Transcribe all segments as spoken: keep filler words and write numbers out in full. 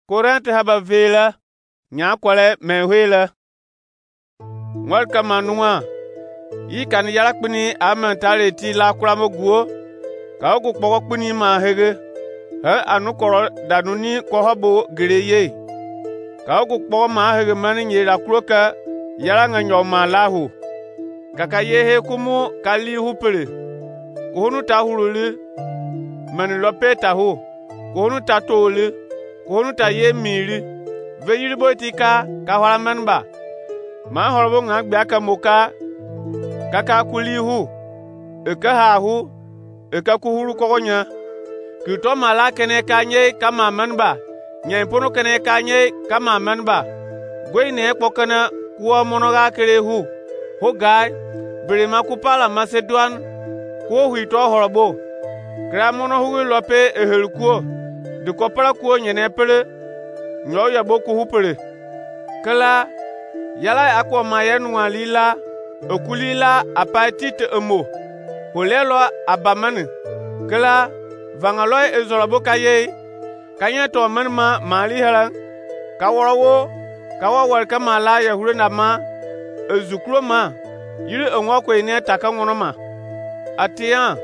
Korint haba vela nya kwale me hwela ngwal kama nuwa yi kan yala kpini amen tare ti la kura moguo ka ogu kpoko kpini ma hege ha anu koro danuni ko habo gereye ka ogu kpoko ma hege mani nyi la kuroka yala nga nyoma lahu kaka yehe kumu kali hupere kohunu ta huruli mani lope ta hu kohunu ta tole kohunu ta ye miri ve yiri botika ka hwala manba ma horbo nga gba ka moka kaka kulihu eka hahu eka kuhuru kogonya kito mala kene kanye kama manba nyempono kene kanye kama manba gweine kpokana kuwa monoga kerehu ho gai birima kupala Macedon ko huito horbo kra mono hu lope ehelkuo de kopala kuo nyene pele nyo ya boku hupele kala yala akwa mayenu alila okulila apatite emo holelo abamane kala vangaloy ezolabo kaye kanya to manma mali hala kaworo kawawal kamala ya hulena ma ezukro ma yiri enwa ko ene taka ngono ma atia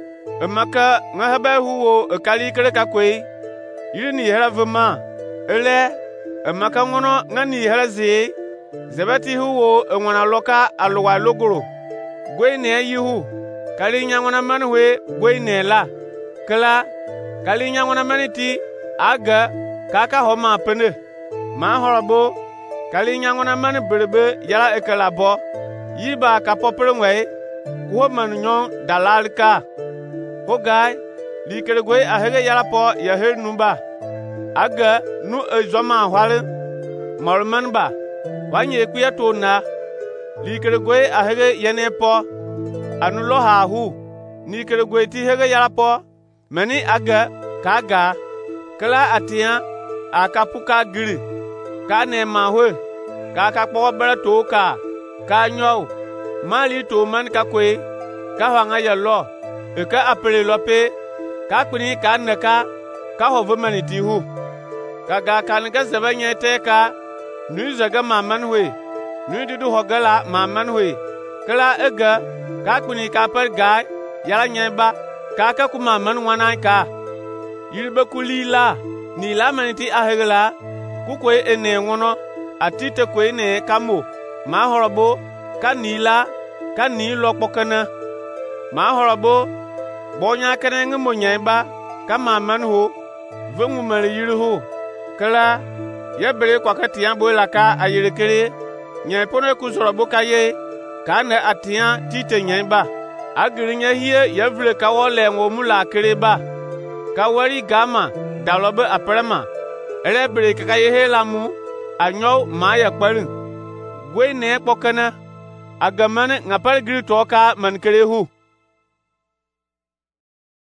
emaka ngahaba huwo ekali kere kakwe yiri ni hera vema ele emaka ngono ngani hera zi zebati huwo enwana loka alwa logoro gweine yihu kali nyangona manwe gweine la kala kali nyangona maniti aga kaka homa pene ma horabo kali nyangona man berebe yala ekala bo yiba ka popere ngwe ko man nyon dalalka ho gai likere gwe ahege yala po ya her numba aga nu ezoma hwale mormanba wanye kuya tona likere gwe ahege yene po anulo hahu nikere gwe ti hege yala po mani aga kaga kala atia akapuka giri ka ne mahwe ka ka kpo bere to ka ka nyo mali to man ka kwe ka hanga ya lo e ka apele lope ka kuni ka naka ka hovo maniti hu ka ga kan ga zabanye te ka nu zaga maman hwe nu didu hogala maman hwe kala ega ka kuni ka par ga yala nyeba ka ka ku maman wana ka yirbe kulila ni la maniti ahegla ku kwe ene ngono atite kwe ne kamo ma horobo ka nila ka ni lokpokana ma horobo bonya kene ngmo nyeba ka maman ho vengu mari yiri ho kala yebere kwa katia bola ka ayirekere nye pono ku sorobo ka ye ka ne atia tite nyeba agirinya hie yevle ka wole ngomula kereba ka wari gama dalobe aprema elebere kaka yehe lamu anyo maya kparin gwe ne kpokana agamane ngapal giri toka man kerehu